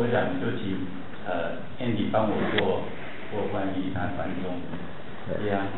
我想就请Andy 帮我做翻译，他翻中。Yeah.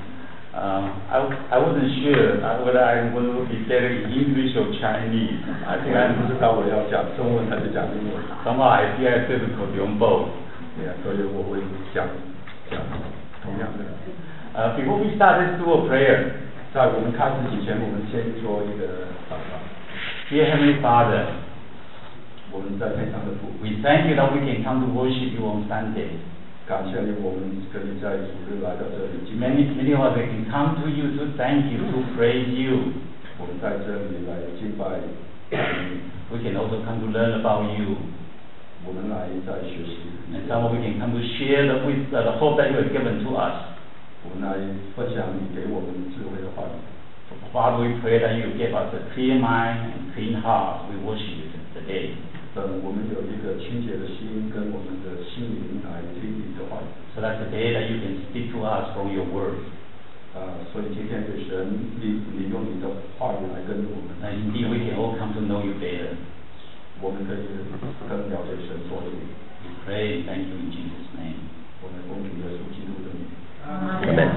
I wasn't sure whether I would be better in English or Chinese. I think 不知道我要讲中文还是讲英文。 Somehow I feel it's difficult on both. Yeah, 所以我会讲同样的。 Before we start, let's do a prayer. 在我们开始之前，我们先做一个祷告。 Dear Heavenly Father, 我们在天上的父 we thank you that we can come to worship you on Sunday. 感谢你，我们可以在主日来到这里。 Many of us can come to you to thank you, to praise you. 我们在这里来敬拜你。 We can also come to learn about you. 我们来在学习。 And somehow we can come to share the hope that you have given to us. 我们来分享你给我们智慧的话语。 Father, we pray that you give us a clear mind and clean heart. We worship you today. 我们有一个清洁的心，跟我们的心灵来听你的话语。 So that today that you can speak to us from your word. 所以今天对神，你用你的话语来跟我们。 And indeed we can all come to know you better. 我们可以更了解神所有。 We pray, thank you in Jesus' name. 我们奉主耶稣基督的名。 Amen.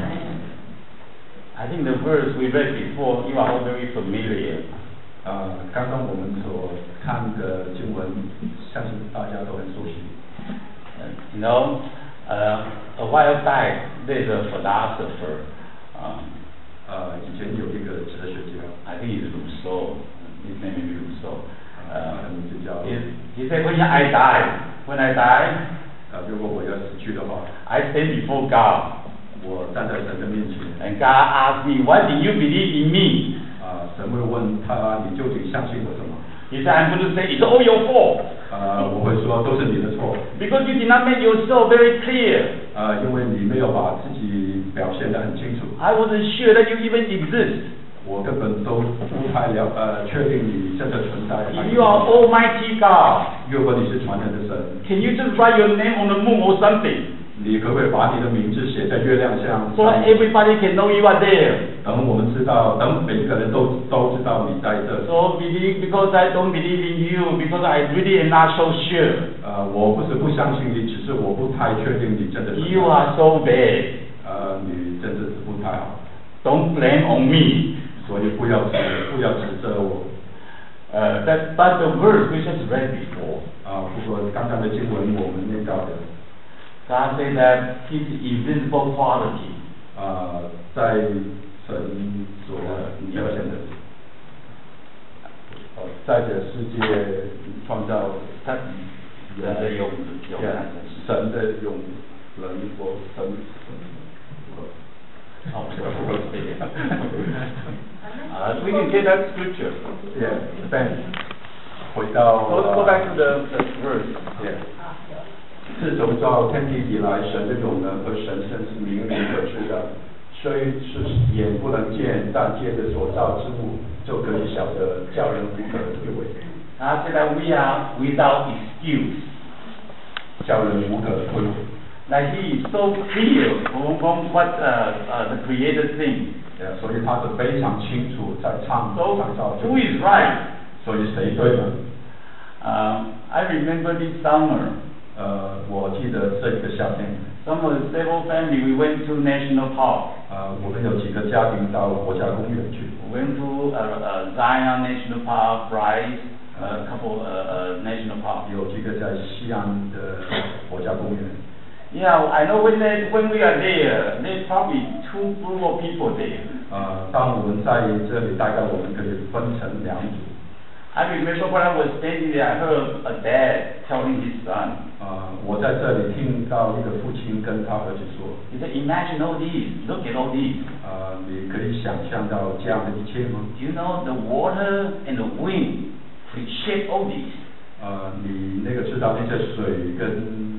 I think the verse we read before, you are all very familiar. 刚刚我们所看的经文，相信大家都很熟悉。 You know, a while back, there's a philosopher. 以前有一个哲学家 I think it's Rousseau. His name is Rousseau. 名字叫 he said, when I die, 如果我要死去的话 I stand before God. 我站在神的面前。 And God asked me, why did you believe in me? 神会问他，你究竟相信我什么？ He said, I'm going to say, it's all your fault. 我会说都是你的错。 Because you did not make yourself very clear. 因为你没有把自己表现得很清楚。 I wasn't sure that you even exist. 我根本都不太确定你真的存在。 If you are Almighty God, 如果你是全能的神 can you just write your name on the moon or something? 你可不可以把你的名字写在月亮上 So that everybody can know you are there. 等我们知道，等每一个人都知道你在这。 So because I don't believe in you, because I really am not so sure. 我不是不相信你，只是我不太确定你真的存在。 You are so bad. 你真的是不太好。 Don't blame on me. 所以不要指责我。 But the verse we just read before. 不过刚刚的经文我们念到的。 God said that His invisible quality. 在神所表现的，在这世界创造他人的永神的永人或神。 We can get that scripture. Yeah, Ben. 回到。 Go back to the verse. Yeah. 自从造天地以来，神的永能和神圣是明明可知的，虽是眼不能见，但借着所造之物就可以晓得，叫人无可推诿。 God said that we are without excuse. 叫人无可推诿。 Like He is so clear from what the Creator thinks. 所以他是非常清楚在创造。 Who is right? 所以谁对呢 I remember this summer. 我记得这个夏天 Some of the several family we went to national park. 我们有几个家庭到国家公园去。 We went to Zion National Park, Bryce, a couple national parks. 有几个在西安的国家公园。 Yeah, I know when we are there, there's probably two group of people there. 当我们在这里，大概我们可以分成两组。 I remember when I was standing there, I heard a dad telling his son. 我在这里听到一个父亲跟他儿子说。 He said, "Imagine all these. Look at all these." 你可以想象到这样的一切吗 Do you know the water and the wind could shape all these? 你那个知道那些水跟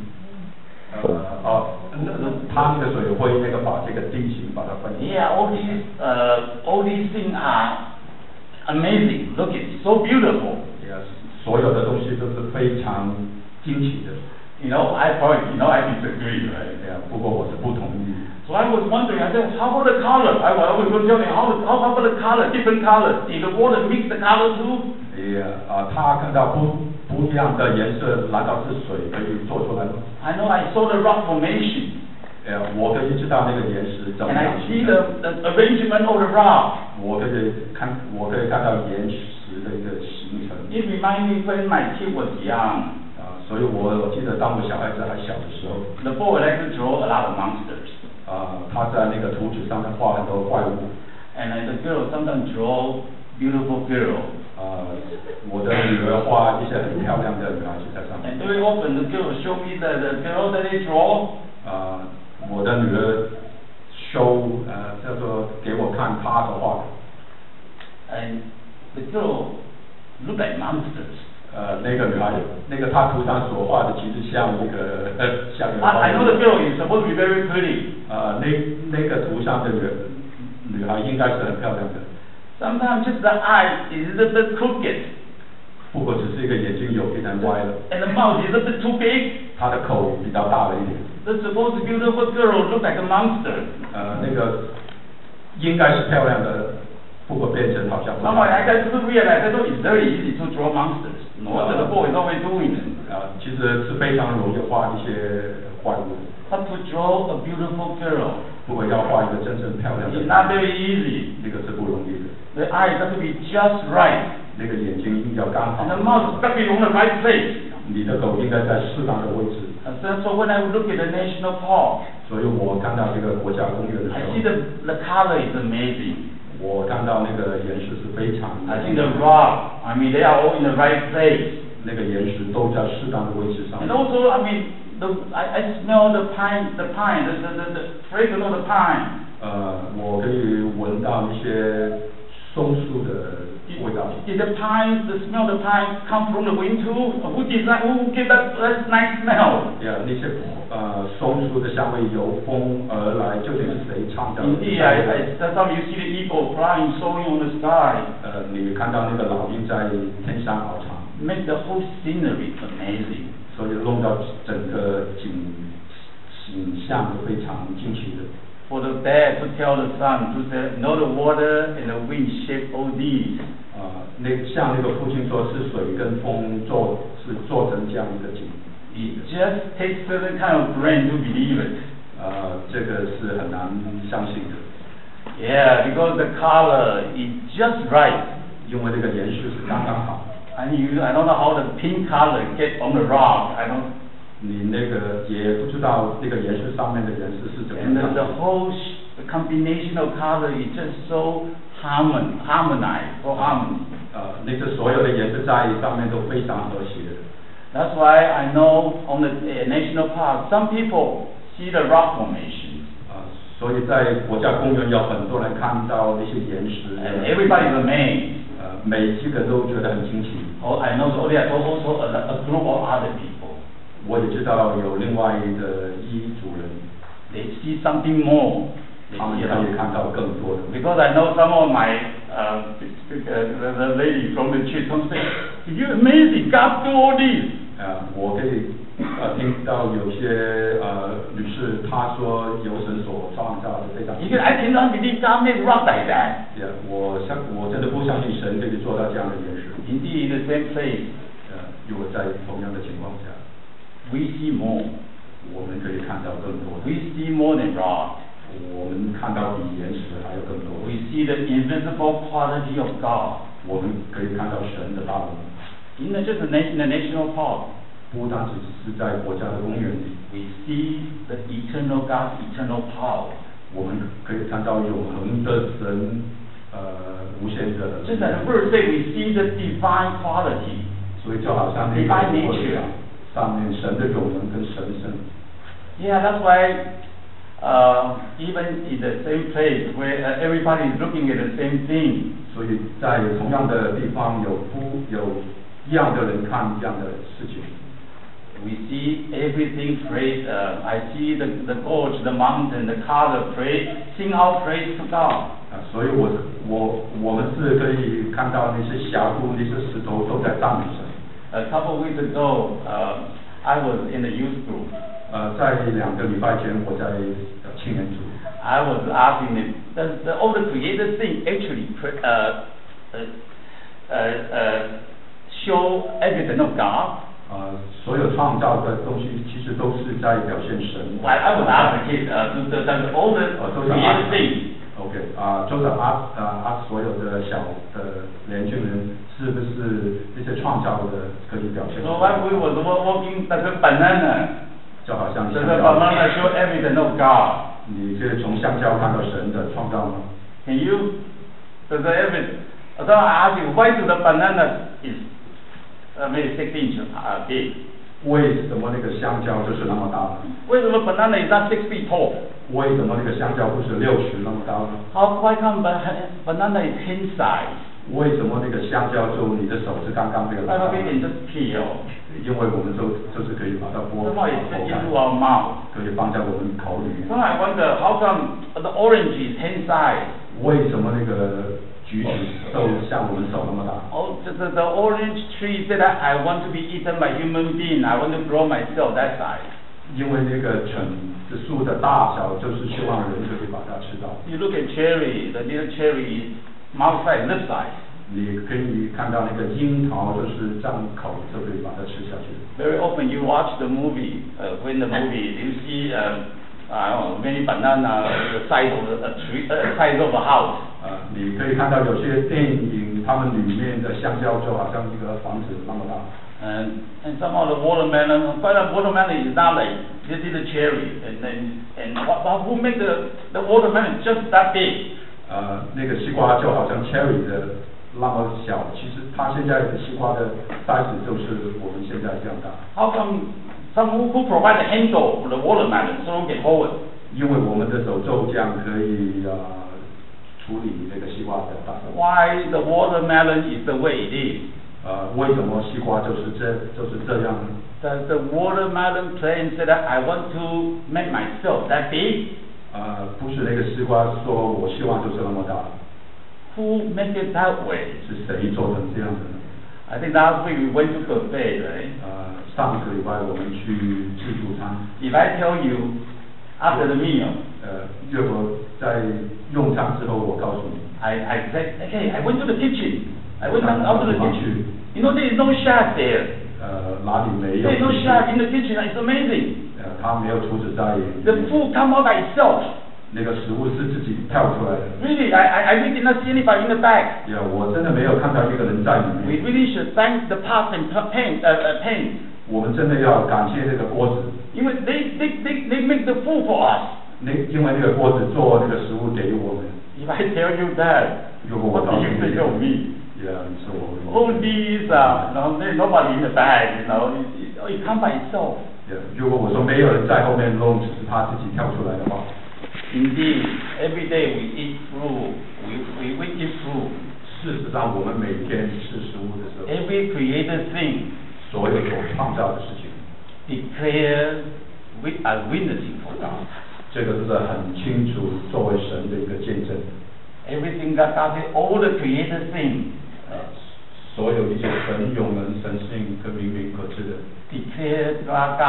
他那个水会那个把这个地形把它分。 Yeah, all these things are amazing. Look, it's so beautiful. Yes, 所有的东西都是非常惊奇的。 I disagree, right? Yeah, 不过我是不同意。 So I was wondering, I said, how about the color? I was going to tell me, how about the color, different colors? If the water mix the color too? 他看到不不一样的颜色，难道是水可以做出来吗？ I know I saw the rock formation. 我可以知道那个岩石怎么 And 样 I 形 see 成。 the arrangement of the rock. 我可以看到岩石的一个形成。 It reminds me when my kid was young. 所以我记得当我小孩子还小的时候， The boy liked to draw a lot of monsters. 他在那个图纸上面画很多怪物。 And the girl sometimes draw beautiful girl. 我的女儿画一些很漂亮的女孩子在上面。 And very often the girl show me the girl that they draw. 我的女儿叫做给我看她的画。 And the girl look like monsters. 那个女孩，她图上所画的其实像那个 I know the girl is supposed to be very pretty. 那个图上的女孩应该是很漂亮的。 Sometimes just the eye is a little bit crooked. 不过只是一个眼睛有点歪了。 And the mouth is a bit too big. 她的口比较大了一点。 The supposed beautiful girl look like a monster. 那个应该是漂亮的，不过变成好像。 Somehow I got to realize that it's very easy to draw monsters. No wonder the boy is always doing it. 其实是非常容易画一些怪物。 But to draw a beautiful girl. 如果要画一个真正漂亮的。 It's not very easy. 那个是不容易的。 The eyes have to be just right. 那个眼睛一定要刚好。 And the mouth got to be on the right place. 你的口应该在适当的位置。 So when I look at the national park. 所以我看到这个国家公园的时候。 I see the color is amazing. 我看到那个岩石是非常。 I see the rock. I mean, they are all in the right place. 那个岩石都在适当的位置上。 And also, I mean, I smell the pine, the fragrance of the pine. 我可以闻到一些松树的味道。 Did the pine, the smell of the pine come from the wind too? Who gave that nice smell? 那些松树的香味由风而来，究竟是谁创造的？ Indeed, sometimes you see the eagle flying, soaring on the sky. 你看到那个老鹰在天上翱翔。 Make the whole scenery amazing. 所以弄到整个景象都非常惊奇的。 For the dad to tell the son to say, know the water and the wind shape all these. 像那个父亲说，是水跟风做成这样一个景。 It just takes certain kind of brain to believe it. 这个是很难相信的。 Yeah, because the color is just right. 因为这个颜色是刚刚好。 I don't know how the pink color gets on the rock. I don't. 你那个也不知道那个颜色上面的颜色是怎么样。 And the whole combination of color is just so harmonized, so harmony. 那个所有的颜色在上面都非常和谐。 That's why I know on the national park, some people see the rock formation. 所以在国家公园有很多人看到那些岩石。 And everybody is amazed. 每几个人都觉得很惊奇。 Oh, I know there are also a group of other people. 我也知道有另外的一组人。 They see something more. 他们可以看到更多的。 Because I know some of my the lady from the church comes say, "You amazing, God do all this." 我可以听到有些女士她说由神所创造的非常。 Because I cannot believe God made rock like that. 我真的不相信神可以做到这样的岩石。 Indeed, in the same place. 如果在同样的情况下 ，we see more. 我们可以看到更多。 We see more than rock. 我们看到比岩石还有更多。 We see the invisible quality of God. 我们可以看到神的大能。 In the national park. 不单只是在国家的公园里。 We see the eternal God's eternal power. 我们可以看到永恒的神，无限的。 Just as the verse say, we see the divine quality. 所以就好像那个 divine nature 上面神的永恒跟神圣。 Yeah, that's why. Even in the same place where everybody is looking at the same thing. 所以在同样的地方有一样的人看一样的事情。 We see everything praise. I see the gorge, the mountain, the color praise, sing out praise to God. 所以我们是可以看到那些峡谷、那些石头都在赞美神。 A couple of weeks ago, I was in the youth group. 在2个礼拜前，我在青年组。 I was asking them, does all the created thing actually show evidence of God. 所有创造的东西其实都是在表现神。 I would advocate that all the created things. OK 就是所有的小的年轻人是不是这些创造的可以表现？ So when we were walking, that's a banana. 就好像 The banana show evidence of God. 你可以从香蕉看到神的创造吗 Can you? There's evidence. So I ask you, why do the banana is maybe 6 inches big? 为什么那个香蕉就是那么大呢？ 为什么 banana is not 6 feet tall? 为什么那个香蕉不是60那么高呢？ Why come banana is hand size? 为什么那个香蕉就你的手是刚刚这个 Why we can just peel? 因为我们就是可以把它剥 Somehow it fit into our mouth. 可以放在我们口里面。 So I wonder how come the orange is hand size? 为什么那个橘子都像我们手那么大？ Oh, the orange tree said that I want to be eaten by human being. I want to grow myself that size. 因为那个树的大小就是希望人可以把它吃到。 You look at cherry, the little cherry is mouth size, lip size. 你可以看到那个樱桃就是张口就可以把它吃下去。 Very often you watch the movie, when the movie you see I don't know, many banana the size of a tree, size of a house. 你可以看到有些电影，他们里面的香蕉就好像一个房子那么大。 And somehow the watermelon, but the watermelon is not like this is a cherry, and who make the watermelon just that big? 那个西瓜就好像 cherry 的那么小，其实它现在的西瓜的 size 就是我们现在这样大。 How come some who provide the handle for the watermelon so we can hold it? 因为我们的手就这样可以处理那个西瓜的大小。 Why the watermelon is the way it is? 为什么西瓜就是这样呢？ Does the watermelon plant say that I want to make myself that big? 不是那个西瓜说我希望就是那么大。 Who make it that way? 是谁做成这样的呢？ I think last week we went to buffet, right? 上个礼拜我们去自助餐。 If I tell you after the meal, 如果在用餐之后，我告诉你。 I said, hey, I went to the kitchen. I went out to the kitchen. You know, there is no chef there. 哪里没有？ There is no chef in the kitchen. It's amazing. 他没有厨子在。 The food come out by itself. 那个食物是自己跳出来的。 Really, I really did not see anybody in the back. 我真的没有看到一个人在里面。 We really should thank the pots and pans. 我们真的要感谢那个锅子。 因为they make the food for us. 因为那个锅子做那个食物给我们。 If I tell you that, 如果我 what 告 do 诉 you 你 think of me? 你说我。 All these, no, there's nobody in the back. You know, it comes by itself. 如果我说没有人在后面弄，只是他自己跳出来的话。 Indeed, every day we eat fruit. We eat fruit. 事实上，我们每天吃食物的时候。 Every created thing. 所有所创造的事情。 Declare as witnessing for God. 这个是很清楚作为神的一个见证。 Everything that God did, all the created things. 所有一些神永能、神性跟明明可知的。 Declare God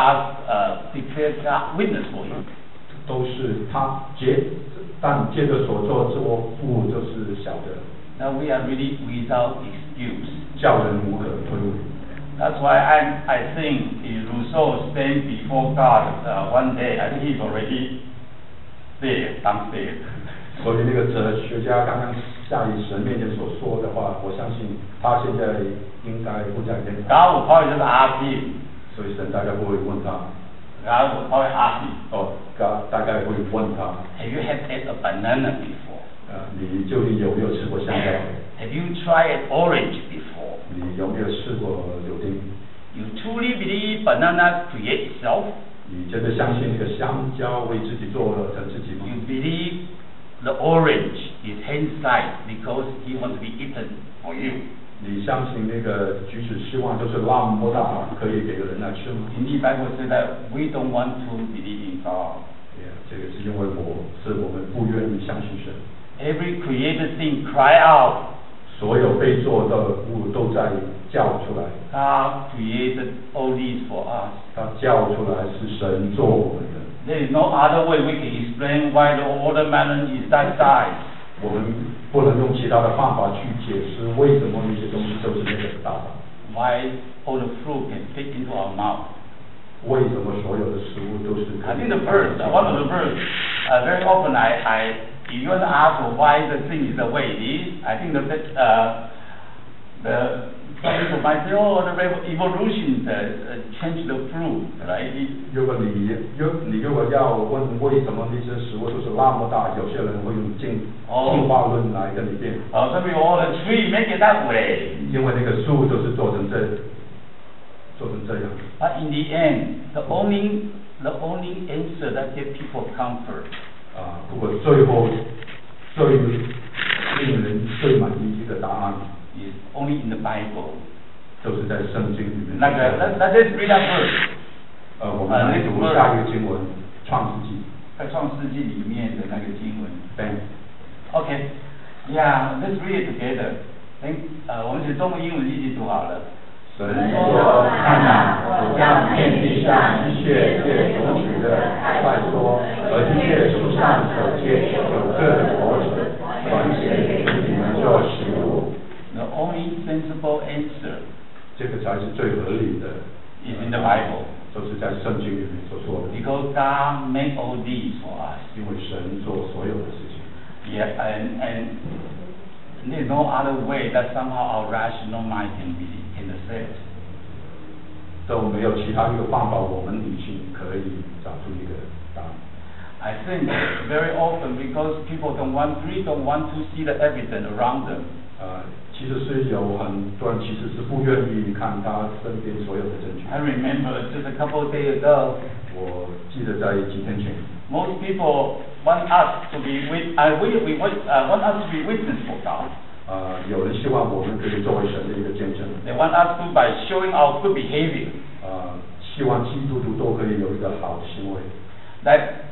witness for you. 都是他但接着所做父就是晓得。 Now we are really without excuse. 叫人无可推诿。 That's why I think Rousseau stand before God one day. I think he's already there, downstairs. 所以那个哲学家刚刚在神面前所说的话，我相信他现在应该不在天堂。 God will probably just ask him. 所以神大概不会问他。 God will probably ask him. God 大概会问他。 Have you had a banana before? 你究竟有没有吃过香蕉 Have you tried an orange before? 你有没有试过柳丁 You truly believe banana creates itself? 你真的相信那个香蕉为自己做了成自己吗 You believe the orange is hand-sized because he wants to be eaten for you? 你相信那个橘子希望就是那么大，可以给人来吃吗 Indeed, Bible says that we don't want to believe in God. 这个是因为我们不愿意相信神。 Every created thing cry out. 所有被做的物都在叫出来。 God created all these for us. 他叫出来是神做我们的。 There is no other way we can explain why the watermelon is that size. 我们不能用其他的方法去解释为什么那些东西就是那个大小。 why all the fruit can fit into our mouth. 为什么所有的食物都是可 I 以 think the verse, one of the verse, very often if you want to ask why the thing is the way it is, I think some people might say, oh, the evolution changed the fruit, right? 如果你要问为什么那些食物都是那么大，有些人会用进化论来跟你辩。 Some people, oh, the tree make it that way. 因为那个树都是做成这样。 But in the end, the only answer that gives people comfort. 不过最后最令人最满意的答案 is only in the Bible. 都是在圣经里面。 Let's read that verse. 我们来读下一个经文，创世纪。 在创世纪里面的那个经文。 对。 Okay. Yeah, let's read it together. 我们用中文英文一起读好了。 神说：“看哪，我将遍地上一切结种子的快说，和一切树上所结有个的果子，传献给你们做食物。” The only sensible answer 这个才是最合理的。 is in the Bible. 都是在圣经里面所说的。 Because God made all these for us. 因为神做所有的事情。 Yeah, and there's no other way that somehow our rational mind can accept. 都没有其他一个方法，我们理性可以找出一个答案。 I think very often because people don't want to see the evidence around them. 其实是有很多人其实是不愿意看他身边所有的证据。 I remember just a couple of days ago. 我记得在几天前。 Most people want us to be want us to be witness for God. 有人希望我们可以作为神的一个见证。 They want us to by showing our good behavior. 希望基督徒都可以有一个好的行为。 That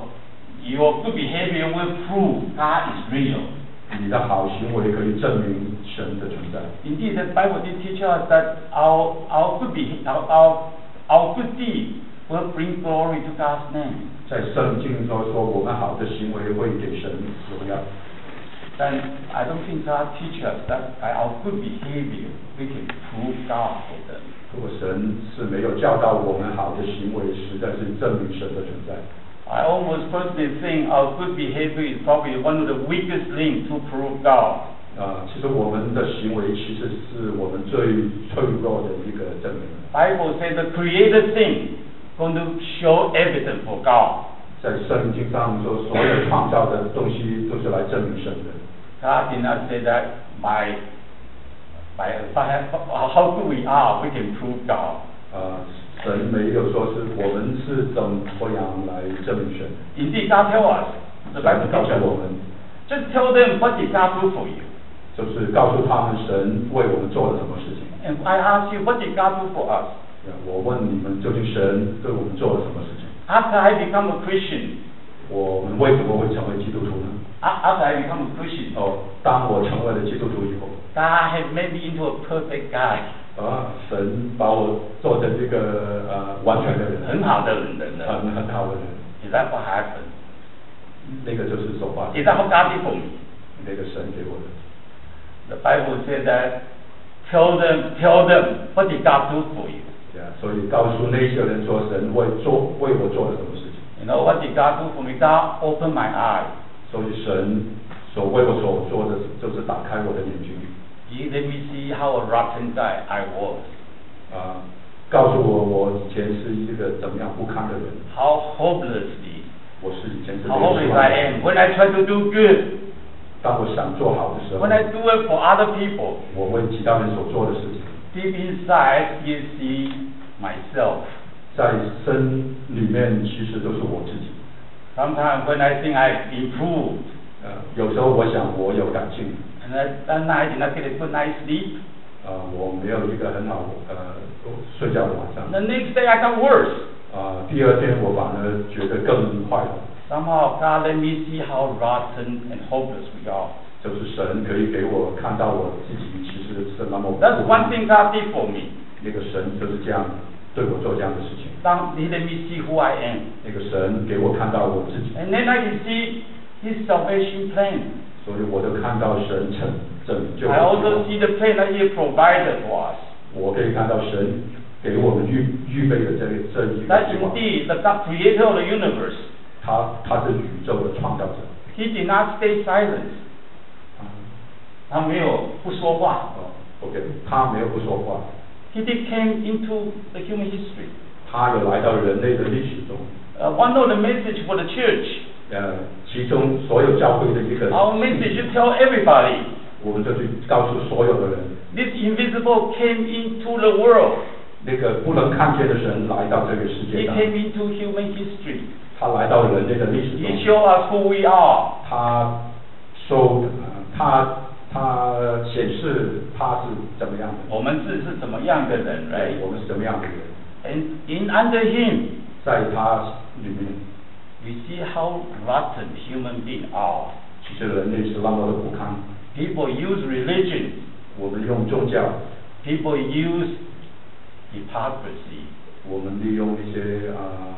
your good behavior will prove God is real. 你的好行为可以证明神的存在。 Indeed, the Bible did teach us that our good deed will bring glory to God's name. 在圣经中说，我们好的行为会给神荣耀。 Then I don't think God teaches us that by our good behavior we can prove God for them. 如果神是没有教导我们好的行为，实在是证明神的存在。 I almost personally think our good behavior is probably one of the weakest links to prove God. 其实我们的行为其实是我们最脆弱的一个证明。 Bible says the created thing going to show evidence for God. 在圣经上说，所有创造的东西都是来证明神的。 God did not say that by how good we are we can prove God. 神没有说是我们是怎么样来证明神。 Indeed, God tell us. The Bible 告诉我们。 Just tell them what did God do for you. 就是告诉他们神为我们做了什么事情。 And I ask you, what did God do for us? 我问你们，究竟神对我们做了什么事情 ？After I become a Christian. 我们为什么会成为基督徒呢 ？After I become a Christian. 当我成为了基督徒以后。 God has made me into a perfect guy. 神把我做成这个完全的人。 很好的人。 很好的人。 Is that what happened? 那个就是所发生。 Is that what God did for me? 那个神给我的。 The Bible says that tell them what did God do for you. 所以告诉那些人说神为我做了什么事情。 You know what did God do for me? God opened my eyes. 所以神为我所做的就是打开我的眼睛。 He let me see how a rotten guy I was. 告诉我以前是一个怎么样不堪的人。 How hopelessly. 我是以前是。 How hopeless I am when I try to do good. 当我想做好的时候。 When I do it for other people. 我为其他人所做的事情。 Deep inside, you see myself. 在身里面其实都是我自己。 Sometimes when I think I've improved. 有时候我想我有改进。 And that night did not get a good night's sleep. 我没有一个很好睡觉的晚上。 The next day I got worse. 第二天我反而觉得更坏了。 Somehow God let me see how rotten and hopeless we are. 就是神可以给我看到我自己其实是那么。 That's one thing God did for me. 那个神就是这样对我做这样的事情。 He let me see who I am. 那个神给我看到我自己。 And then I can see His salvation plan. 所以我都看到神拯救。 I also see the plan that He provided for us. 我可以看到神给我们预备的这一个 That 计划。 indeed the God creator of the universe. 他是宇宙的创造者。 He did not stay silent. 他没有不说话。 OK， 他没有不说话。 He did came into the human history. 他有来到人类的历史中。 One of the message for the church. 其中所有教会的一个。 Our message should tell everybody. 我们就去告诉所有的人。 This invisible came into the world. 那个不能看见的神来到这个世界 He 上。 came into human history. 他来到人类的历史中。 He showed us who we are. 他显示他是怎么样的。 我们是怎么样的人 ，right？ 我们是怎么样的人 And under him, 在他里面 we see how rotten human beings are. 其实人类是那么的不堪。 People use religion. 我们用宗教。 People use hypocrisy. 我们利用一些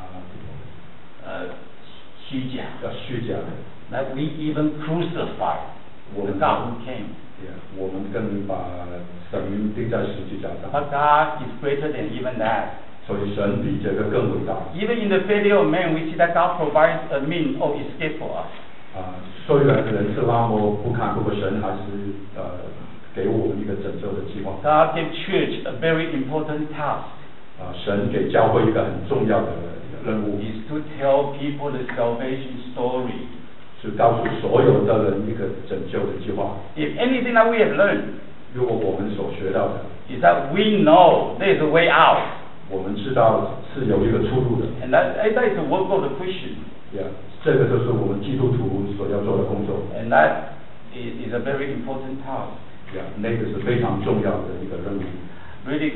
虚假。 虚假的。 Like we even crucify the God who came. 我们更把神钉在十字架上。 But God is greater than even that. 所以神比这个更伟大。 Even in the failure of man, we see that God provides a means of escape for us. 虽然人是那么不堪，不过神还是给我们一个拯救的计划。 God gave church a very important task. 神给教会一个很重要的任务。 Is to tell people the salvation story. 是告诉所有的人一个拯救的计划。 If anything that we have learned, 如果我们所学到的 is that we know there is a way out. 我们知道是有一个出路的。 And that is the work of the Christian. 这个就是我们基督徒所要做的工作。 And that is a very important task. 那个是非常重要的一个任务。 Really,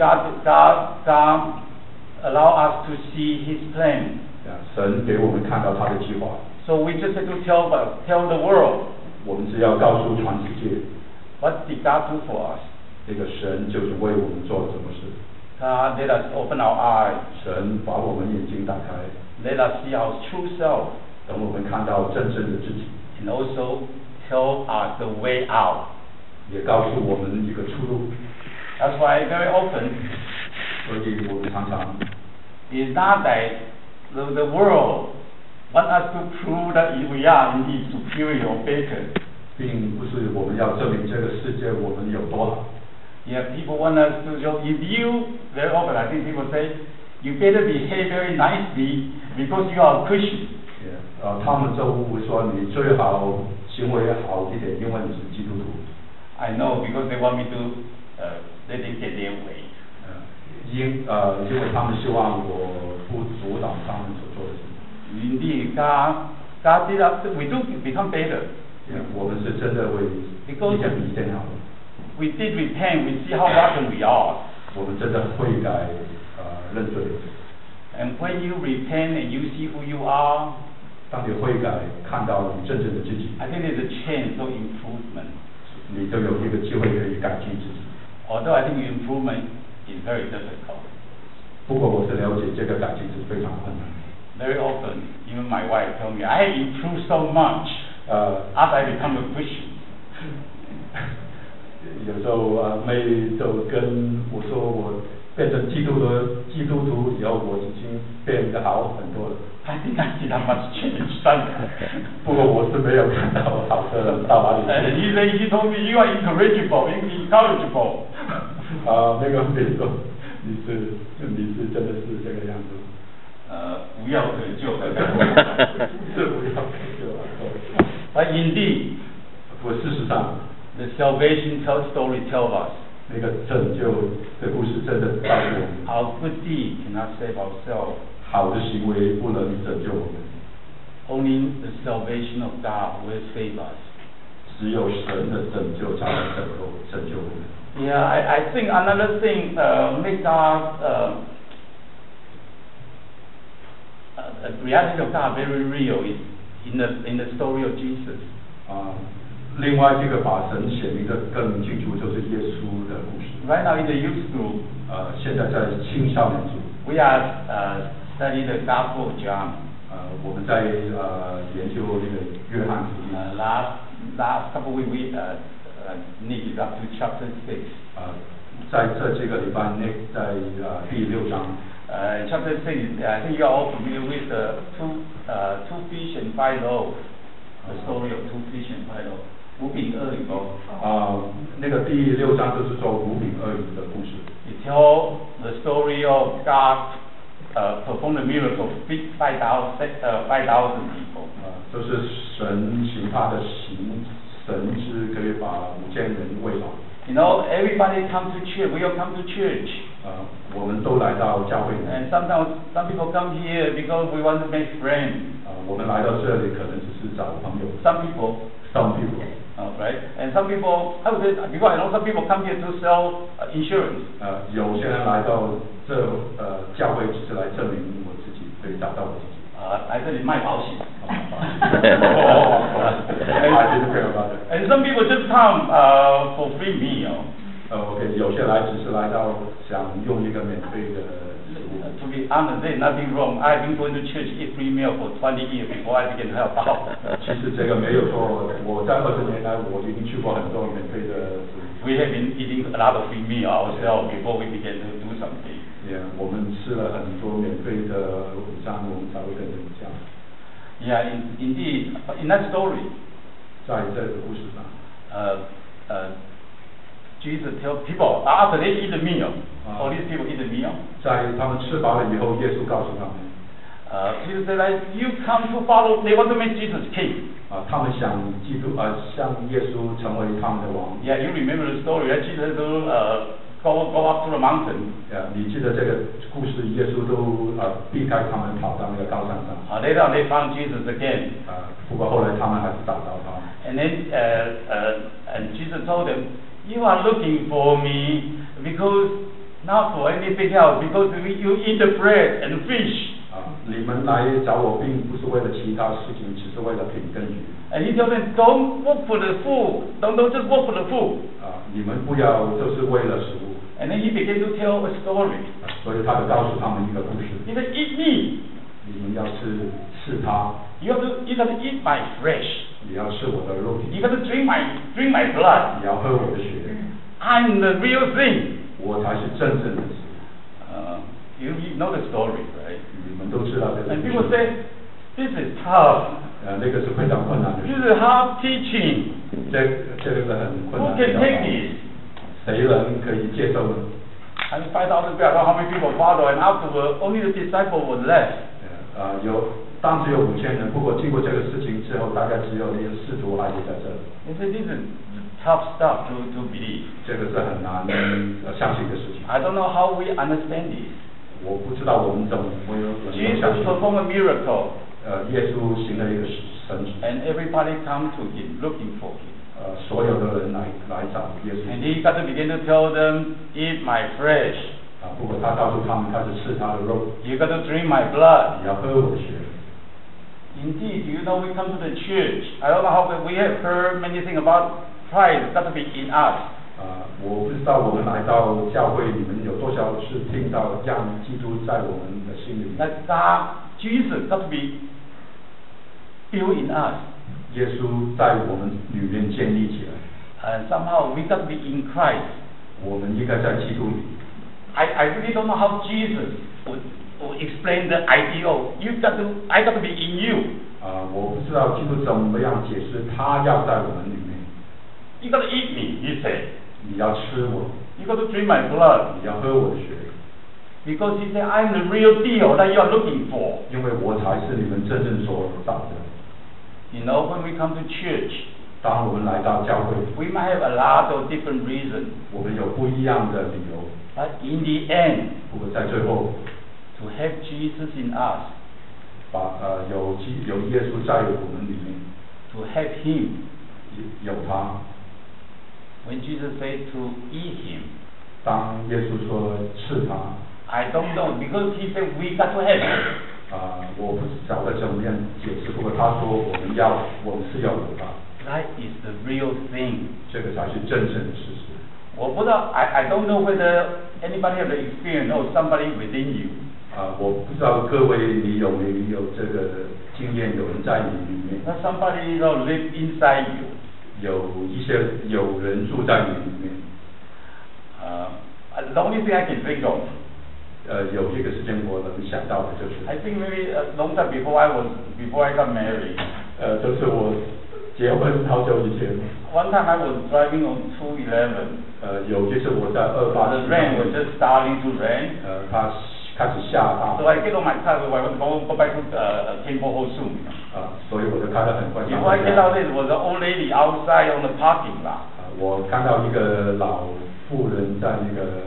God allow us to see His plan. 神给我们看到他的计划。 So we just have to tell the world. 我们只要告诉全世界。 What did God do for us? 这个神就是为我们做了什么事。 God let us open our eyes. 神把我们眼睛打开。 Let us see our true self. 等我们看到真正的自己。 And also tell us the way out. 也告诉我们一个出路。 That's why very often. 所以我们常常。 It's not that the world want us to prove that we are indeed superior or better. 并不是我们要证明这个世界我们有多好。 Yeah, people want us to show. If you very often, I think people say, you better behave very nicely because you are a Christian. 他们就会说你最好行为好一点，因为你是基督徒。 I know because they want me to let them get their way. 因为他们希望我不阻挡他们所做的事。 Indeed, God did us. We do become better. 我们是真的会一天比一天好。 We did repent. We see how rotten we are. 我们真的悔改，认罪。 And when you repent and you see who you are, 当你悔改，看到你真正的自己， I think there's a chance of improvement. 你就有一个机会可以改进自己。 Although I think improvement is very difficult. 不过我是了解这个改进是非常困难。 Very often, even my wife told me, I have improved so much after I become a Christian. 有时候妹就跟我说，我变成基督徒以后，我已经变得好很多了。 I think I did not much change, son. 不过我是没有看到好的到哪里去。 And he told me you are incorrigible. 那个妹说你是真的是这个样子。 无药可救的。 是无药可救啊。 But indeed, 我事实上 the salvation story tells us. 那个拯救的故事真的告诉我们。 Our good deed cannot save ourselves. 好的行为不能拯救我们。 Only the salvation of God will save us. 只有神的拯救才能拯救我们。 Yeah, I think another thing makes God the reality of God very real is in the story of Jesus. 另外这个把神显明的更清楚，就是耶稣的故事。 Right now in the youth group, 现在在青少年组。 we are studying the Gospel of John. 我们在研究那个约翰福音。 Last couple weeks we needed up to chapter 6. 在这个礼拜内，在第6章。 Chapter 6, I think you are all familiar with the two fish and 5 loaves. The story of 2 fish and 5 loaves. 5饼2鱼哦。 那个第6章就是说5饼2鱼的故事。 It tells the story of God performed a miracle to feed 5,000 people. 就是神行他的神是可以把5000人喂饱。 You know, everybody come to church. We all come to church. 我们都来到教会里。 And sometimes some people come here because we want to make friends. 我们来到这里可能只是找朋友。 Some people. Right? And some people, I would say, because I know some people come here to sell insurance. 有些人来到这教会只是来证明我自己可以找到我自己。 来这里卖保险。And some people just come for free meal. OK， 有些来只是来到想用一个免费的食物。 To be honest, there's nothing wrong. I've been going to church eat free meal for 20 years before I began to help out. 其实这个没有错，我在20年来我已经去过很多免费的食物。 We have been eating a lot of free meal ourselves before we began to do something. Yeah， 我们吃了很多免费的午餐，我们才会跟人讲。 Yeah, indeed, in that story. 在这个故事上。 Jesus tells people after they eat the meal, all these people eat the meal. 在他们吃饱了以后，耶稣告诉他们。 Jesus said, "You come to follow. They want to make Jesus king." 他们想向耶稣成为他们的王。 Yeah, you remember the story? Jesus go up to the mountain. 你记得这个故事？耶稣都避开他们，跑到那个高山上。 Later on, they found Jesus again. 不过后来他们还是找到他。 And then and Jesus told them, "You are looking for me because not for anything else, because you eat the bread and fish." 你们来找我，并不是为了其他事情，只是为了品根鱼。 And he told them, "Don't work for the food. Don't just work for the food." 你们不要就是为了食物。 And then he began to tell a story. 所以他就告诉他们一个故事。 He said, "Eat me." 你们要吃它。 You have to eat my flesh. 你要吃我的肉体。 You got to drink my blood. 你要喝我的血。 I'm the real thing. 我才是真正的。 You know the story, right? 你们都知道这个。 And people say, "This is tough." 那个是非常困难的。 This is hard teaching. 这个是很困难。 Who can take this? 谁人可以接受呢？ I mean, 5,000 people, I don't know how many people follow, and afterward, only the disciple was left. 当时有5000人，不过经过这个事情之后，大概只有那些使徒还是在这里。 They say this is tough stuff to believe. 这个是很难相信的事情。 I don't know how we understand this. 我不知道我们怎么会有相信。 Jesus performed a miracle. 耶稣行了一个神迹。 And everybody come to him, looking for him. 所有的人来找耶稣。 And he got to begin to tell them, "Eat my flesh." 不过他告诉他们，开始吃他的肉。 You got to drink my blood. 你要喝我的血。 Indeed, you know, we come to the church. I don't know how we have heard many things about Christ got to be in us. 我不知道我们来到教会，你们有多少是听到让基督在我们的心里。 That God, Jesus, got to be built in us. 耶稣在我们里面建立起来。 And somehow we got to be in Christ. 我们应该在基督里。 I really don't know how Jesus would explain the ideal. I got to be in you. 我不知道基督怎么样解释，他要在我们里面。 You got to eat me, he said. 你要吃我。 You got to drink my blood. 你要喝我的血。 Because he said, I'm the real deal that you are looking for. 因为我才是你们真正所找的。 You know, when we come to church, 当我们来到教会 we might have a lot of different reasons. 我们有不一样的理由。 But in the end, 不过在最后 to have Jesus in us, 有耶稣在我们里面 to have him, 有他。 when Jesus said to eat him, 当耶稣说吃他 I don't know, because he said we got to have him. 我不晓得怎么样解释，不过他说我们是要有他。 That is the real thing. 这个才是真正的事实。 我不知道 I don't know whether anybody have the experience or somebody within you. 我不知道各位你有没有这个经验，有人在你里面。 That somebody live inside you. 有人住在你里面。 the only thing I can think of. 有一个时间我能想到的就是 I think maybe a long time before I got married. 就是我结婚好久以前。 One time I was driving on 211. 有一次我在287。 The rain was just starting to rain. 它开始下大。 So I get on my car, I want to go back to Temple Hall soon. 所以我就开得很快。 Before I get out there, was an old lady outside on the parking lot. 我看到一个老妇人在那个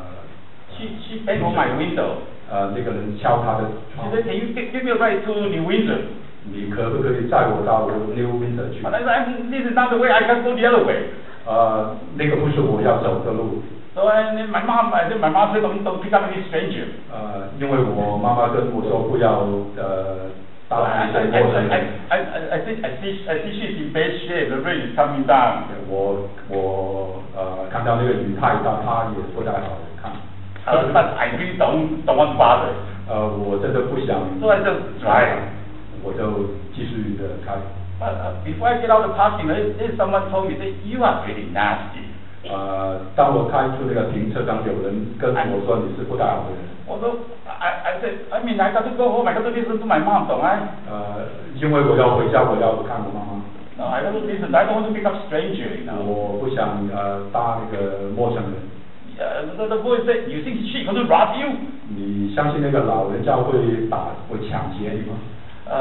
She banged on my window. 那个人敲她的窗。 She said, "Can you give me a ride to New Windsor?" 你可不可以载我到 New Windsor 去？ But I said, "This is not the way. I can go the other way." 那个不是我要走的路。 So my mom said, "Don't pick up any stranger." 因为我妈妈跟我说不要搭那些陌生人。 I see she's in bad shape. The rain is coming down. 我看到那个雨太大，她也不太好看。 But I really don't want to bother. 我真的不想。 So I just drive. 我就继续的开。 But before I get out the parking, someone told me, "Say you are really nasty." 当我开出那个停车场，有人跟我说你是不太好的人。 我说 I said, I mean I got to go home. I got to listen to my mom, 懂吗？ 因为我要回家，我要看我妈妈。 No, I don't listen. I don't want to pick up stranger, you know. 我不想搭那个陌生人。 The boy said, "You think she going to rob you?" 你相信那个老人家会抢劫你吗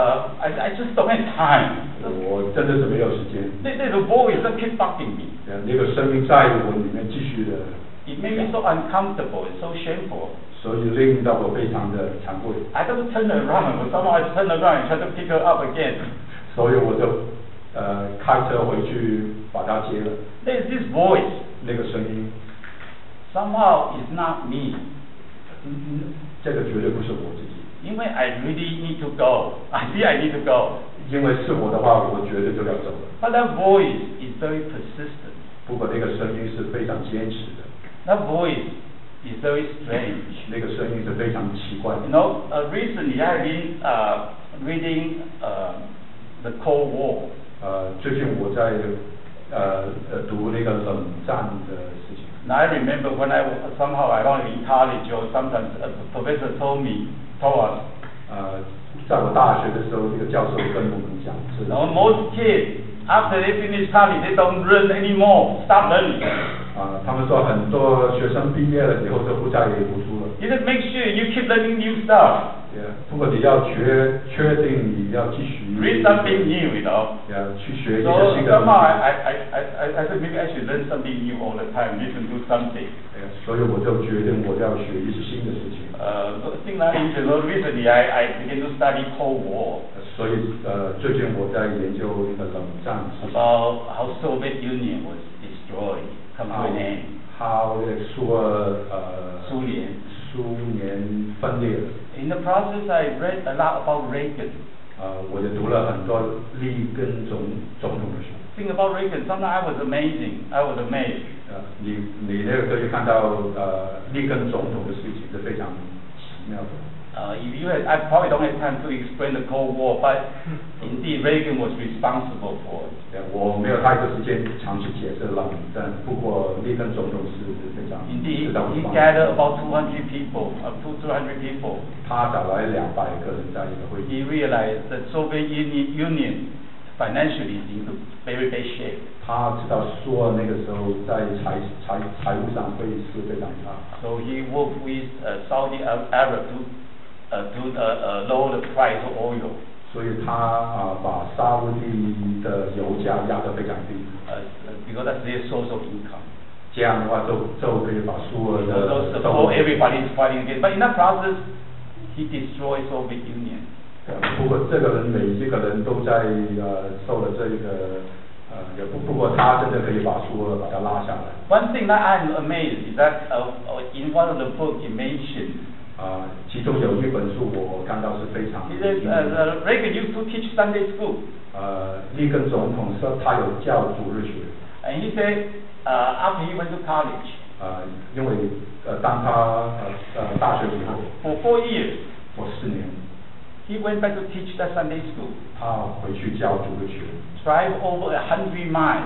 ？I just don't have time. 我真的是没有时间。 那个 voice just keep bugging me. 那个声音在我里面继续的。 It made me so uncomfortable. It's so shameful. 所以令到我非常的惭愧。 I got to turn around. Somehow I turn around and try to pick her up again. 所以我就开车回去把她接了。 There's this voice. 那个声音。 Somehow it's not me. 这个绝对不是我自己。 因为 I really need to go. I see I need to go. 因为是我的话，我绝对就要走了。 But that voice is very persistent. 不过那个声音是非常坚持的。 That voice is very strange. 那个声音是非常奇怪的。 You know, recently I've been reading the Cold War. 最近我在读那个冷战的事情。 Now I remember when somehow I was in college, or sometimes a professor told us. 在我大学的时候，那个教授跟我们讲是。 No, most kids after they finish college, they don't learn anymore. Stop learning. 他们说很多学生毕业了以后就不再读书了。 You just make sure you keep learning new stuff. 不过你要确定你要继续。 Read something new, you know. 去学一些新的。 So somehow I said maybe I should learn something new all the time, listen to something. 所以我就决定我要学一些新的事情。 Recently I began to study Cold War. 所以最近我在研究那个冷战。 About how Soviet Union was destroyed, come to an end. How 苏联分裂了。 In the process, I read a lot about Reagan. 我也读了很多利根总统的书。 Think about Reagan. Sometimes I was amazed. 你那个可以看到利根总统的事情是非常奇妙的。 I probably don't have time to explain the Cold War, but indeed Reagan was responsible for it. 我没有太多时间常去解释冷战，不过利根总统是非常。 Indeed, he gathered about 200 people, up to 200 people. 他找来200个人在一个会议。 He realized that Soviet Union financially is in very bad shape. 他知道说那个时候在财务上会是非常差。 So he worked with Saudi Arab to lower the price of oil. 所以他把沙烏地的油價壓得非常低。 Because that's their source of income. 這樣的話就可以把所有的。 So everybody is fighting against. But in that process, he destroyed Soviet Union. 不過這個人每一個人都在受了這個不過他真的可以把書把它拉下來。 One thing that I'm amazed is that in one of the books it mentioned. 其中有一本書我看到是非常。 He says Reagan used to teach Sunday school. 利根總統說他有教主日學。 And he said after he went to college. 因為當他大學以後。 For 4 years. for 4年。 He went back to teach that Sunday school. 他回去教主日學。 Drive over 100 miles.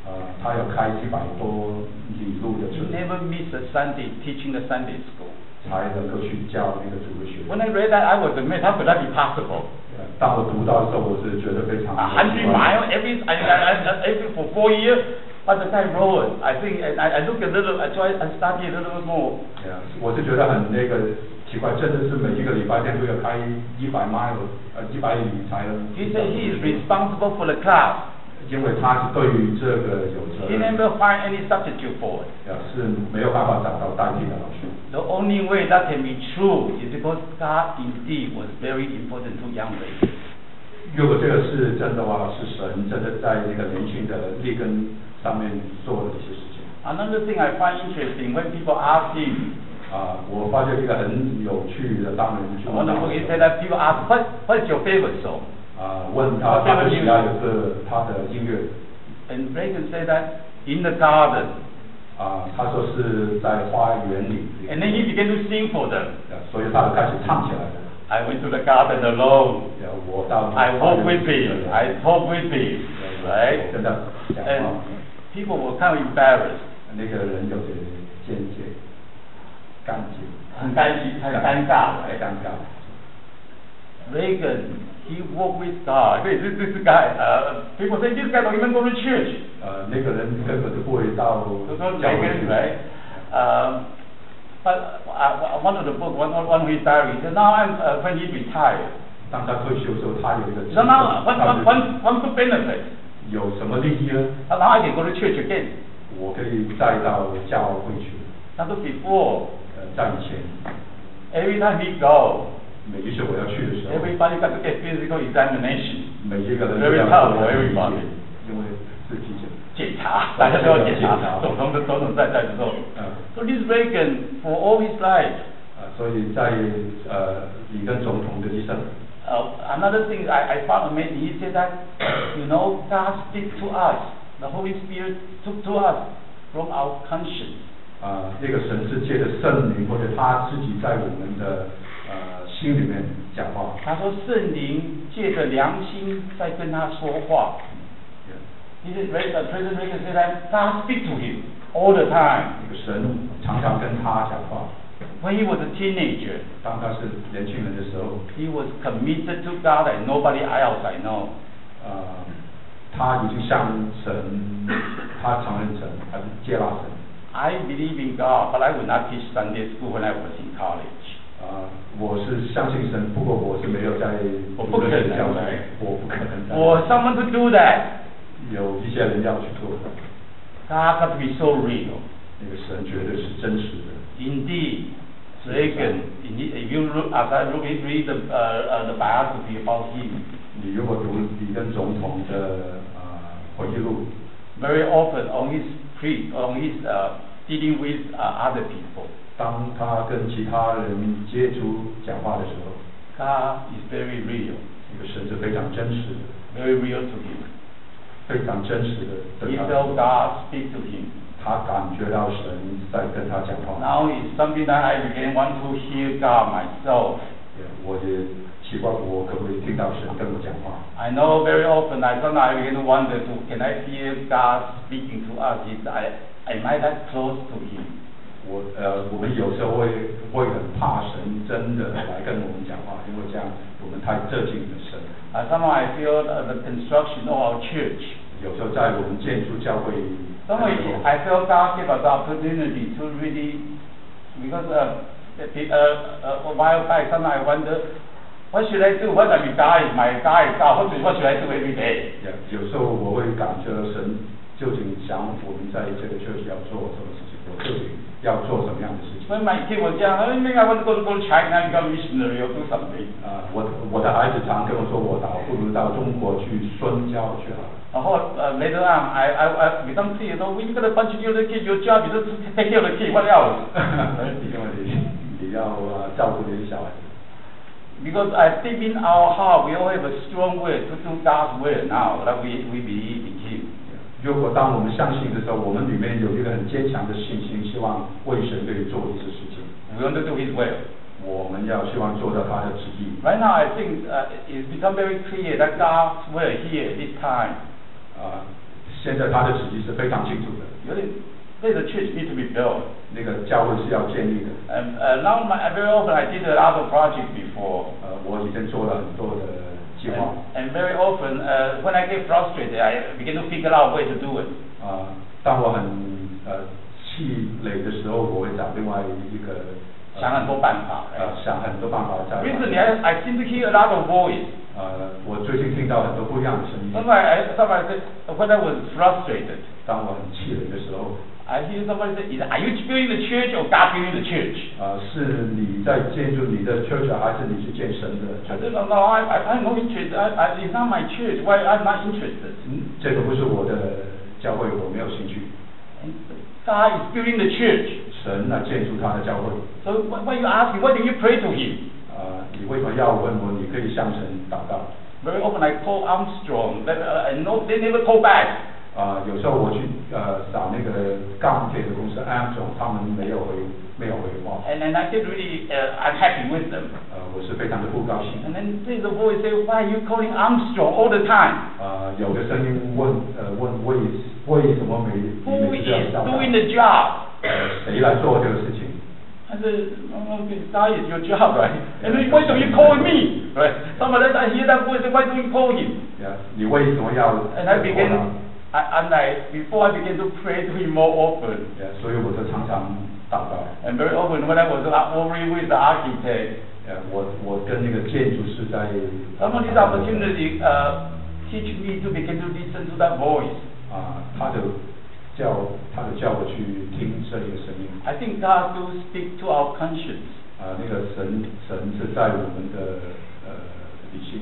他要开100多里路的车。 He never missed a Sunday teaching the Sunday school. 才能够去教那个主日学。 When I read that, I was amazed. How could that be possible? 当我读到的时候，我是觉得非常。 100 miles every for 4 years. But the guy wrote it. I think I look a little. I try and study a little bit more. 我是觉得很那个奇怪，真的是每一个礼拜天都要开100 miles100里才能。 He said he is responsible for the class. 因为他是对于这个有责任。 He never find any substitute for it. 是没有办法找到代替的老师。 The only way that can be true is because God indeed was very important to young ladies. 如果这个是真的话，是神真的在那个年轻的立根上面做了一些事情。 Another thing I find interesting when people ask him. 我发现一个很有趣的，当然就是。 Wonderful. He said that people ask, what is your favorite song? 问他最喜爱的是他的音乐。 And Reagan said that in the garden. 他说是在花园里。 And then he began to sing for them. 所以他就开始唱起来了。 I went to the garden alone. 我到。 I walked with him. I talked with him. Right? 跟他讲话。 And people were kind of embarrassed. 那个人有点间接，干净。 很尴尬。Reagan, he walked with God. This guy, people say this guy don't even go to church. 那个人根本就不会到教会去。 Right? But one of the book, one of his diary, he said, now when he retired. 当他退休的时候，他有一个。 So now, one good benefit. 有什么利益呢？ Now I can go to church again. 我可以再到教会去。 That was before. 在以前。 Every time he go. 每一次我要去的时候。 Everybody got to get physical examination. 每一个人都 Very 要 tough for everybody. 因为是体检。 检查，大家都要检查，总统在之后。So this Reagan for all his life. 所以在里根总统的一生。 Another thing I found amazing, he said that, God speaks to us. The Holy Spirit took to us from our conscience. 那个神是借着圣灵或者他自己在我们的心里面讲话。 他说圣灵借着良心在跟他说话。He said, President Reagan said that God speaks to him all the time. 那个神常常跟他讲话。 When he was a teenager, 当他是年轻人的时候 he was committed to God and nobody else I know. 他已经向神，他承认神，他是接纳神。 I believe in God, but I would not teach Sunday school when I was in college. 我是相信神，不过我是没有在不可能教会，我不可能。 For someone to do that, 有一些人要去做。 God got to be so real. 那个神绝对是真实的。 Indeed, Reagan. If you look, as I read the biography about him. 你如果读里根总统的回忆录。 Very often on his dealing with other people. 当他跟其他人接触讲话的时候 God is very real. 这个神是非常真实的 Very real to him. 非常真实的 He felt God speak to him. 他感觉到神在跟他讲话 Now it's something that I began want to hear God myself. 我也奇怪我可不可以听到神跟我讲话 I know very often sometimes I begin to wonder can I hear God speaking to us? Am I that close to him? 我们有时候会很怕神真的来跟我们讲话，因为这样我们太接近了神。 Somehow I feel the construction of our church. 有时候在我们建筑教会 Somehow I feel God gave us the opportunity to really, because a while back, sometimes I wonder, what should I do? What I mean, God is my God. What should I do every day? 有时候我会感觉神究竟想我们在这个 church 要做什么事情，我究竟要做什么样的事情。 When my kid was young, I want to go to China, become missionary or do something. 我的孩子常跟我说，我不如到中国去宣教去了。 Later on, I become clear. You got a bunch of little kids. Your job is to take care of the kids. What else? 因为你要照顾你的小孩子。 Because I think in our heart we all have a strong will to do God's will now that we believe in Him. 如果当我们相信的时候，我们里面有一个很坚强的信心，希望为神可以做一些事情。 We want to do His will. 我们要希望做到他的旨意。 Right now, I think it's become very clear that God's will here this time. 现在他的旨意是非常清楚的。 The church needs to be built. 那个教会是要建立的。 Now very often I did a lot of projects before. 我以前做了很多的计划。 And very often when I get frustrated, I begin to figure out a way to do it. 当我很气馁的时候，我会找另外一个想很多办法。 想很多办法在。 Recently I seem to hear a lot of voice. 我最近听到很多不一样的声音。 Somebody when I was frustrated. 当我很气馁的时候。 I hear somebody say, "Are you building the church or God building the church?" 是你在建筑你的 church 还是你去建神的 church? No, I'm no interest. It's not my church. Why I'm not interested? 这个不是我的教会，我没有兴趣。 God is building the church. 神来建筑他的教会。 So why you ask me? Why do you pray to Him? 你为什么要问我？你可以向神祷告。 Very often I call Armstrong, and no, they never call back. 有时候我去找那个钢铁的公司 Armstrong， 他们没有回话。 And then I get really unhappy with them. 我是非常的不高兴。 And then there's a voice say, "Why are you calling Armstrong all the time?" 有个声音问为什么每次要找他 Who is doing the job? 谁来做这个事情？ I said, "Okay, that is your job, right?" And then why don't you call me? Right? Somebody I hear that voice say, "Why don't you call him?" 你为什么要？ And I began. Before I began to pray to Him more often. 所以我就常常祷告。 And very often when I was working with the architect. 我跟那个建筑师在。 Some of these opportunities teach me to begin to listen to that voice. 他就叫我去听这个声音。 I think God will speak to our conscience. 那个神是在我们的理性。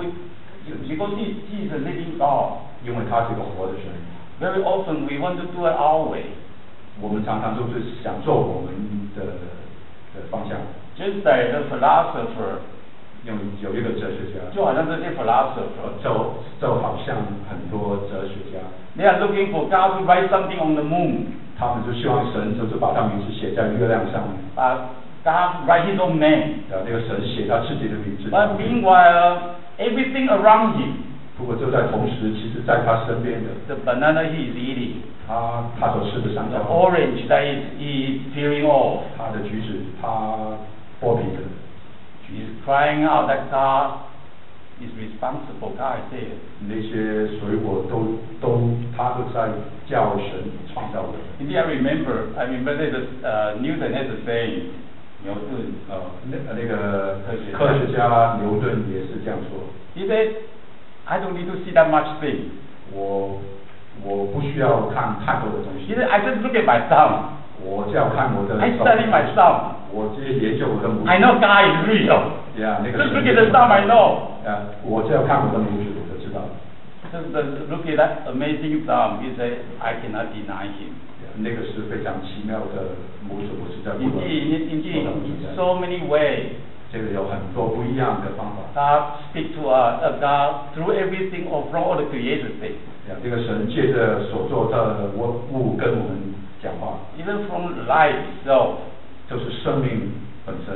Because He is a living God. 因为他是个活的神。 Very often we want to do it our way. 我们常常都是想做我们的方向。 Just like the philosopher. 有一个哲学家。 就好像这些 philosopher. 就好像很多哲学家。 They are looking for God to write something on the moon. 他们就希望神就是把他名字写在月亮上面。 God write His own name. 那个神写他自己的名字。 But meanwhile, everything around Him. 不过就在同时，其实在他身边的。 The banana he is eating. 他所吃的香蕉。 The orange that he is peeling off. 他的橘子，他剥皮的。 He is crying out that God is responsible. God is there. 那些水果他都在叫神创造的。 Indeed, I remember that Newton has a saying. 牛顿。 那个科学家牛顿也是这样说。 He said, "I don't need to see that much thing." 我不需要看太多的东西。 He said, "I just look at my thumb." 我只要看我的。 I study my thumb. 我直接研究我的拇指。 I know God is real. Just look at the thumb, I know. 我只要看我的拇指，我就知道。 Just look at that amazing thumb. He said, "I cannot deny Him." 那个是非常奇妙的拇指，我实在不能。 Indeed, in so many ways. 这个有很多不一样的方法。 God speak to us, God through everything or from all the created things. 这个神借着所做的物跟我们讲话。 Even from life itself. 就是生命本身。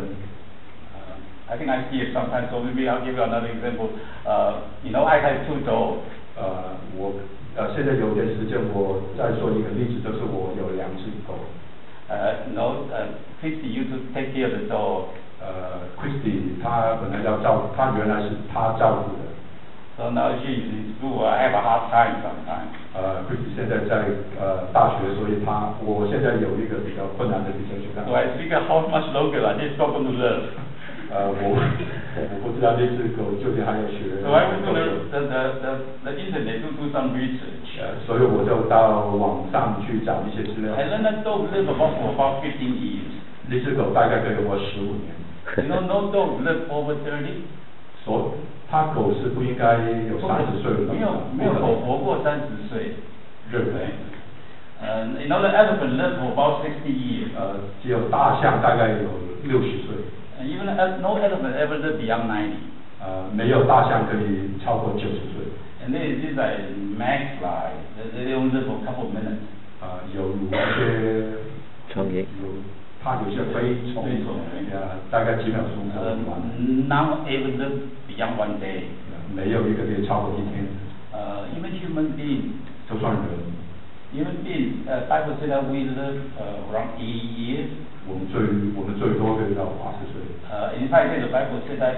I think I see it sometimes, so maybe I'll give you another example. I have 2 dogs. 我现在有点时间，我再说一个例子，就是我有2只狗。 Christy used to take care of the dog. Christy 他本来他原来是他照顾的。 So now she is in school. I have a hard time sometimes. Christy 现在在大学，所以我现在有一个比较困难的地方。 So I figure how much longer this dog going to live? 我不知道这只狗究竟还要学。 So I went to the internet to do some research. 所以我就到网上去找一些资料。 I learned that dog live about 15 years. 那只狗大概可以活15年。 No dog live over 30. 他狗是不应该有30岁的。 没有狗活过30岁。 对不对 ？The elephant live for about 60 years. 只有大象大概有60岁。 And even no elephant ever live beyond 90. 没有大象可以超过90岁。 And this is like max life. They only live for a couple of minutes. 有一些它有些飞虫，大概几秒钟就完。 None ever live beyond 1 day. 没有一个可以超过1天。 Even human beings. 就算人。 Human beings, Bible said that we live around 80 years. 我们最多可以到80岁。 In fact, the Bible said that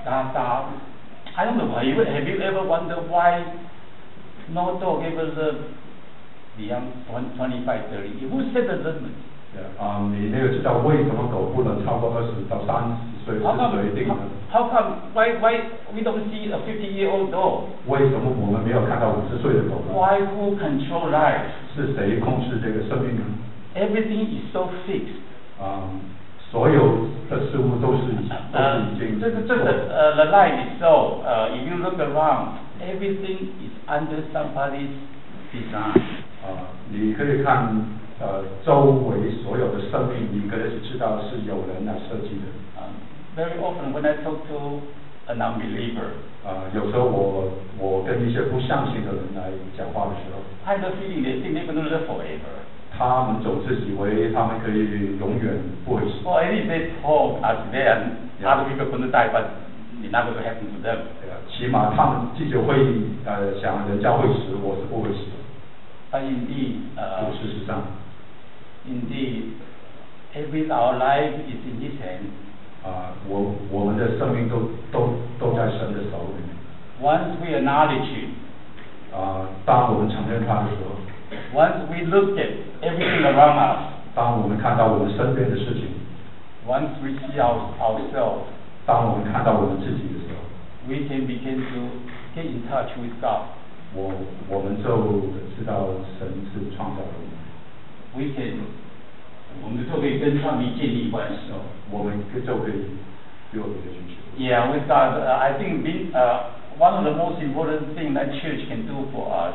I don't know. Have you ever wondered why no dog ever live beyond 25, 30? Who set the limit? 你那个知道为什么狗不能超过20到30岁是谁定的 ？How come? Why we don't see a 50-year-old dog? 为什么我们没有看到50岁的狗呢 Why who control life? 是谁控制这个生命呢 Everything is so fixed. 所有的事物都是已经。 the life itself. If you look around, everything is under somebody's design. 你可以看周围所有的生命，你可以知道是有人来设计的。 Very often when I talk to an unbeliever, 有时候我跟一些不相信的人来讲话的时候 I have a feeling they think they're going to live forever. 他们总是以为他们可以永远不会死。 Or at least they talk as there other people going to die, but it's not going to happen to them. 起码他们记者会想人家会死，我是不会死。 But indeed, 事实上 indeed, every our life is in His hand. 我们的生命都在神的手里。 Once we acknowledge Him, 当我们承认他的时候 once we look at everything around us, 当我们看到我们身边的事情 once we see ourselves, 当我们看到我们自己的时候 we can begin to get in touch with God. 我们就知道神是创造的我们。 我们就可以跟上帝建立关系。 我们就可以有一个需求。 Yeah, with God, I think one of the most important things that church can do for us.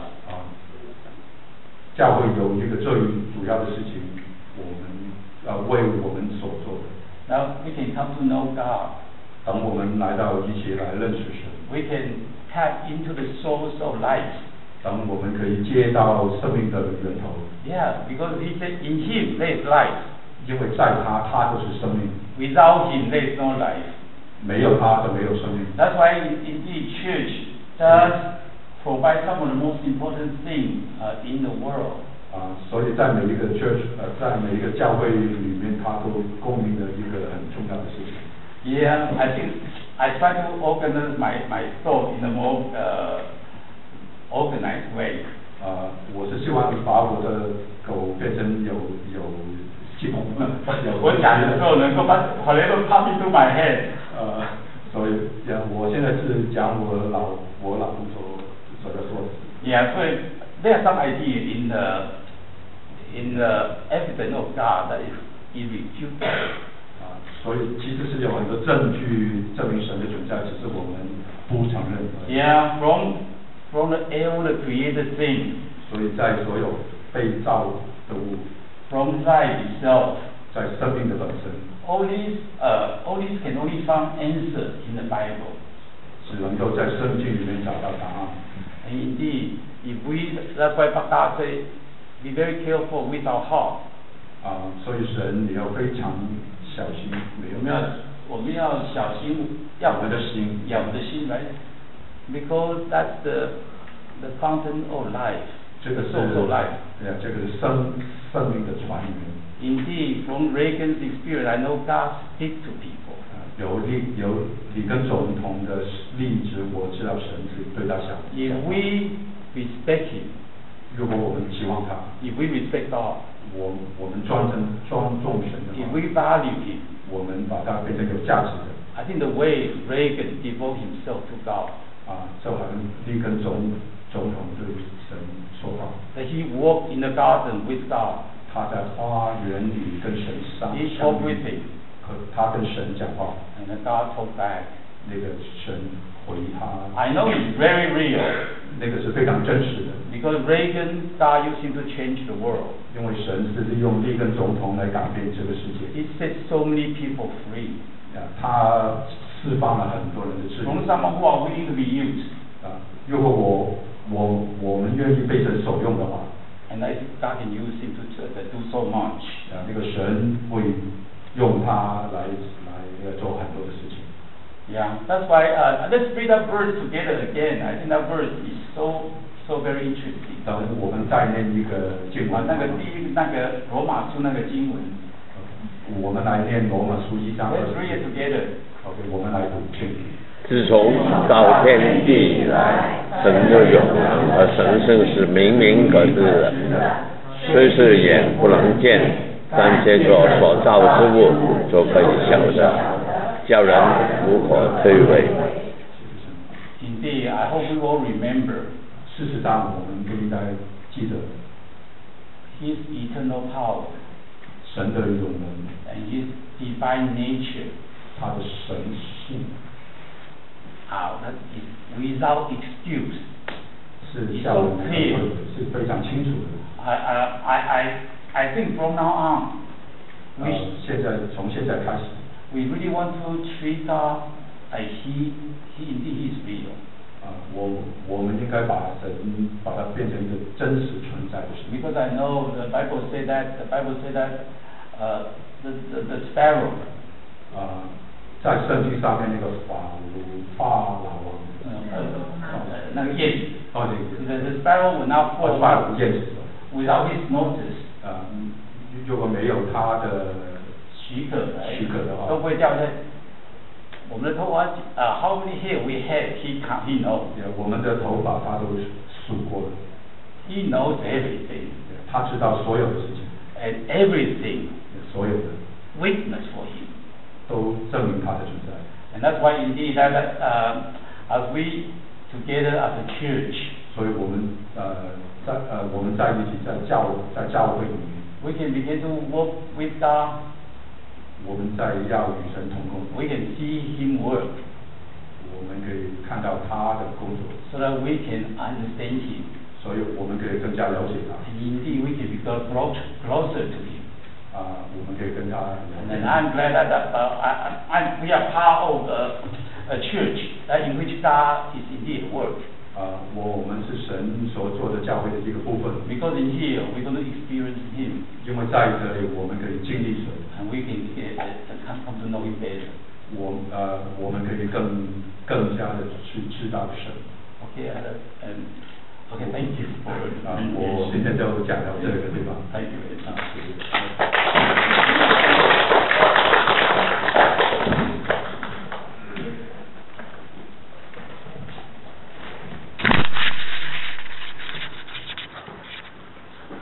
教会有一个最主要的事情，我们为我们所做的。 Now we can come to know God. 当我们来到一起来认识神。 We can tap into the source of life. 当我们可以接到生命的源头。 Yeah, because He said, "In Him there is life." 因为在他就是生命。 Without Him there is no life. 没有他就没有生命。 That's why indeed church does provide some of the most important things in the world. 所以在每一个 church 在每一个教会里面，它都供应了一个很重要的事情。 Yeah, I think I try to organize my thought in a more organized way. 我是希望把我的狗变成有系统的。 我讲的时候能够把 whatever pop into my head. 所以我现在是讲我老公所要做的。 Yeah, so there are some ideas in the evidence of God that is irrefutable. 所以其实是有很多证据证明神的存在，只是我们不承认。 Yeah, from the created things. 所以在所有被造的物 ，from life itself. 在生命的本身。 All these can only find answer in the Bible. 只能够在圣经里面找到答案。 And indeed, that's why God said, be very careful with our heart. 所以神你要非常小心。 我们要小心， 我们的心 right? Because that's the fountain of life. 这个是 source of life. 这个是生命的泉源。 Indeed, from Reagan's experience, I know God speaks to people. 有里根总统的例子，我知道神是对他讲。 If we respect Him, 如果我们期望他 if we respect God, 我们尊重神的话 if we value Him, 我们把它变成有价值的。 I think the way Reagan devoted himself to God, 就好像里根总统对神说话。 that he walked in the garden with God. 他在花园里跟神相遇。 He talked with Him. 他跟神讲话。 And God talked back. 那个神回他。 I know it's very real. 那个是非常真实的。 Because Reagan, God used him to change the world. 因为神是利用里根总统来改变这个世界。 He set so many people free. 他释放了很多人的自由。 From someone who are willing to be used. 如果我们愿意被神所用的话。 And God can use him to do so much. 那个神会用他来做很多的事情。 Yeah, that's why let's read that verse together again. I think that verse is so so very interesting. 等我们再念一个经文。 那个罗马书那个经文。 我们来念罗马书1章。 Let's read it together. OK， 我们来读经。 自从造天地以来，神就有，而神圣是明明可知的，虽是眼不能见，但借着所造之物就可以晓得，叫人无可推诿。 Indeed, I hope we will remember. 事实上，我们应该记得 His eternal power. 神的永能 and His divine nature. 他的神性。 That is without excuse. 是叫人能够是非常清楚的。 I think from now on. 从现在开始。 We really want to treat God as He indeed is real. 我们应该把它变成一个真实存在的神。 Because I know the Bible say that the sparrow. 在圣经上面那个法老王。 那个燕子。The sparrow will not fall. 燕子。 Without his notice. 如果没有他的许可的话， 都不会掉下。我们的头发how many hair we have, he knows. 我们的头发他都数过了。 He knows everything. 他知道所有的事情。 And everything. 所有的。 Witness for him. 都证明他的存在。 And that's why indeed that as we together as a church. 所以我们在一起在教会里面。 We can begin to work with God. 我们要与神同工。 We can see Him work. 我们可以看到他的工作。 So that we can understand Him. 所以我们可以更加了解他。 And indeed we can become closer to Him. 我们可以跟他。 And I'm glad that we are part of a church in which God is indeed at work. 我们是神所做的教会的一个部分。 Because in here we're going to experience Him. 因为在这里我们可以经历神。 And we can come to know Him better. 我们可以更加的去知道神。 Okay, thank you for. 我今天就讲到这个地方。 Thank you.